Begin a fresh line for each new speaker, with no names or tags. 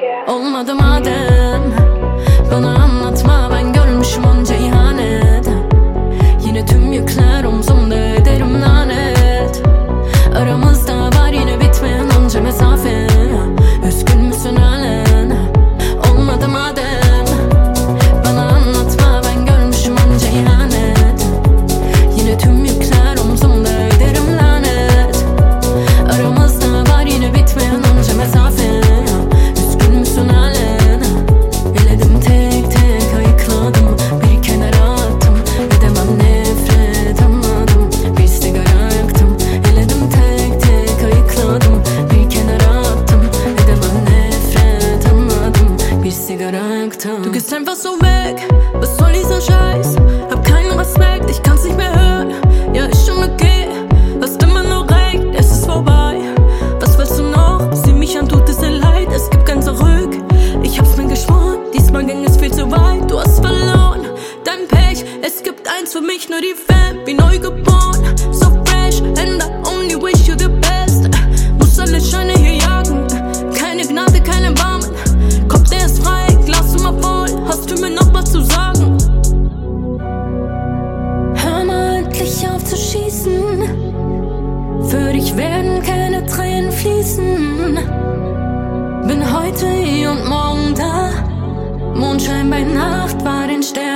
Olmadı madem, bana anlatma, ben görmüşüm onca ihanet. Yine tüm yükler omzumda, ederim lanet. Aramızda var yine bitmeyen onca mesafe. Üzgün müsün halen? Olmadı madem, bana anlatma, ben görmüşüm onca ihanet. Yine tüm yükler omzumda, ederim lanet. Aramızda var yine bitmeyen onca mesafe. Üzgün müsün halen? Eledim tek tek ayıkladım, bir kenara attım. Edemem nefret, anladım, bir sigara yaktım. Eledim tek tek ayıkladım, bir kenara attım. Edemem nefret, anladım, bir sigara yaktım. Du gehst einfach so weg, was soll dieser Scheiß? Hab keinen Respekt, ich kann's nicht mehr hören. Ja, ist schon okay, hast immer nur recht, es ist vorbei. Was willst du noch? Sieh mich an, tut es sehr leid, es gibt kein Zurück. Ich hab's mir geschworen, diesmal ging es viel zu weit. Du hast verloren, dein Pech, es gibt eins für mich, nur die Fan, wie neu geboren. So fresh, and I only wish you the best. Muss alle Scheine hier jagen, keine Gnade, kein Erbarmen. Kopf, der ist frei, Glas immer voll, hast du mir noch was zu sagen? Hör mal endlich auf zu schießen, für dich werden keine Tränen fließen. Bin heute hier und morgen da, Mondschein bei Nacht war den Sternen.